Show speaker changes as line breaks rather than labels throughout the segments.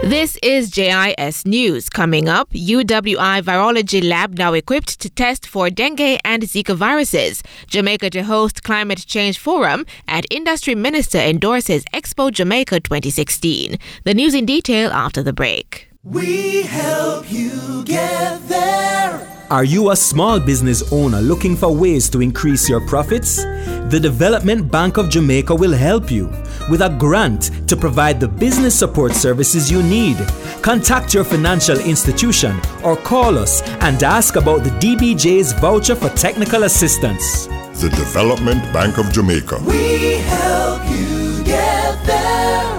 This is JIS News. Coming up, UWI Virology Lab now equipped to test for dengue and Zika viruses. Jamaica to host Climate Change Forum, and Industry Minister endorses Expo Jamaica 2016. The news in detail after the break.
We help you get there.
Are you a small business owner looking for ways to increase your profits? The Development Bank of Jamaica will help you with a grant to provide the business support services you need. Contact your financial institution or call us and ask about the DBJ's voucher for technical assistance.
The Development Bank of Jamaica.
We help you get there.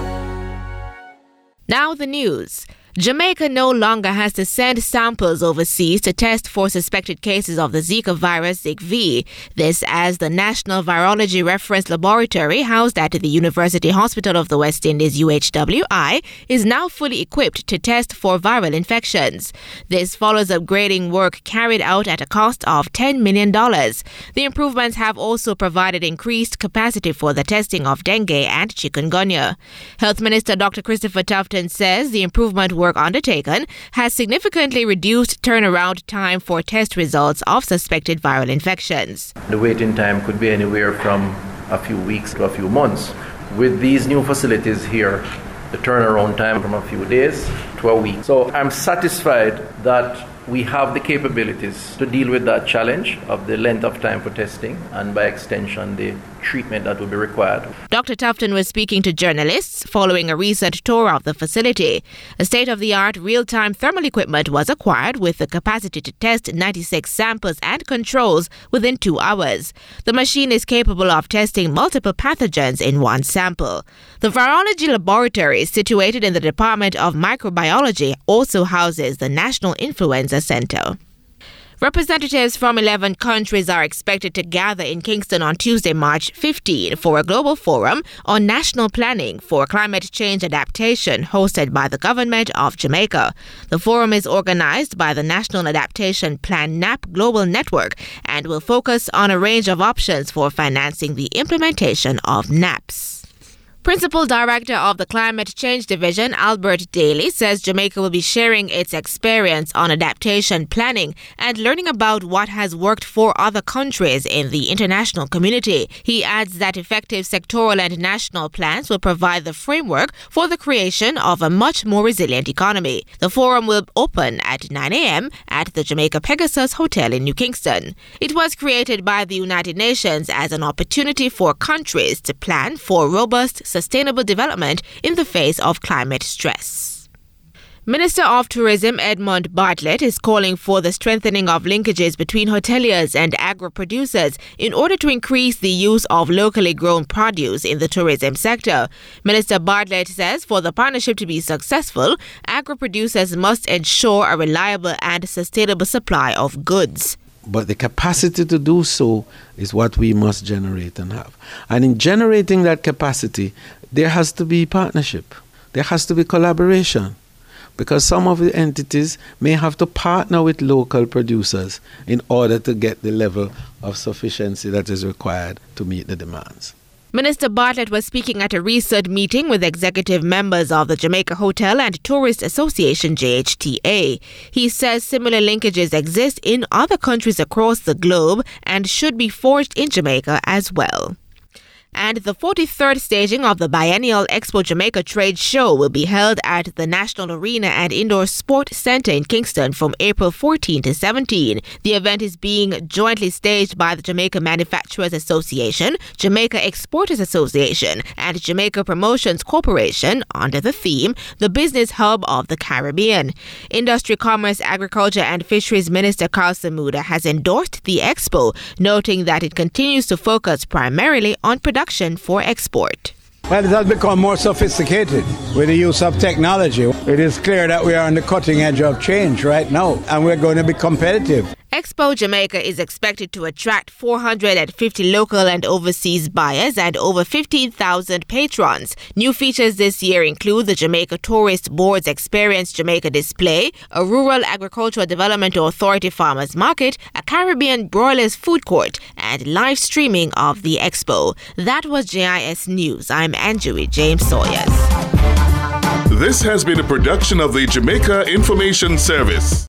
Now the news. Jamaica no longer has to send samples overseas to test for suspected cases of the Zika virus, ZIKV. This as the National Virology Reference Laboratory, housed at the University Hospital of the West Indies, UHWI, is now fully equipped to test for viral infections. This follows upgrading work carried out at a cost of $10 million. The improvements have also provided increased capacity for the testing of dengue and chikungunya. Health Minister Dr. Christopher Tufton says the improvement work undertaken has significantly reduced turnaround time for test results of suspected viral infections.
The waiting time could be anywhere from a few weeks to a few months. With these new facilities here, the turnaround time from a few days to a week. So I'm satisfied that we have the capabilities to deal with that challenge of the length of time for testing and by extension the treatment that will be required.
Dr. Tufton was speaking to journalists following a recent tour of the facility. A state-of-the-art real-time thermal equipment was acquired with the capacity to test 96 samples and controls within 2 hours. The machine is capable of testing multiple pathogens in one sample. The virology laboratory, situated in the Department of Microbiology, also houses the National Influenza Center. Representatives from 11 countries are expected to gather in Kingston on Tuesday, March 15, for a global forum on national planning for climate change adaptation hosted by the government of Jamaica. The forum is organized by the National Adaptation Plan NAP Global Network and will focus on a range of options for financing the implementation of NAPs. Principal Director of the Climate Change Division, Albert Daly, says Jamaica will be sharing its experience on adaptation planning and learning about what has worked for other countries in the international community. He adds that effective sectoral and national plans will provide the framework for the creation of a much more resilient economy. The forum will open at 9 a.m. at the Jamaica Pegasus Hotel in New Kingston. It was created by the United Nations as an opportunity for countries to plan for robust, sustainable development in the face of climate stress. Minister of Tourism Edmund Bartlett is calling for the strengthening of linkages between hoteliers and agro-producers in order to increase the use of locally grown produce in the tourism sector. Minister Bartlett says for the partnership to be successful, agro-producers must ensure a reliable and sustainable supply of goods.
But the capacity to do so is what we must generate and have. And in generating that capacity, there has to be partnership. There has to be collaboration. Because some of the entities may have to partner with local producers in order to get the level of sufficiency that is required to meet the demands.
Minister Bartlett was speaking at a recent meeting with executive members of the Jamaica Hotel and Tourist Association, JHTA. He says similar linkages exist in other countries across the globe and should be forged in Jamaica as well. And the 43rd staging of the biennial Expo Jamaica Trade Show will be held at the National Arena and Indoor Sport Center in Kingston from April 14 to 17. The event is being jointly staged by the Jamaica Manufacturers Association, Jamaica Exporters Association, and Jamaica Promotions Corporation under the theme, The Business Hub of the Caribbean. Industry, Commerce, Agriculture and Fisheries Minister Carlson Muda has endorsed the expo, noting that it continues to focus primarily on production for export.
Well, it has become more sophisticated with the use of technology. It is clear that we are on the cutting edge of change right now, and we're going to be competitive.
Expo Jamaica is expected to attract 450 local and overseas buyers and over 15,000 patrons. New features this year include the Jamaica Tourist Board's Experience Jamaica display, a Rural Agricultural Development Authority farmers market, a Caribbean broilers food court, and live streaming of the expo. That was JIS News. I'm Anjui James Sawyers.
This has been a production of the Jamaica Information Service.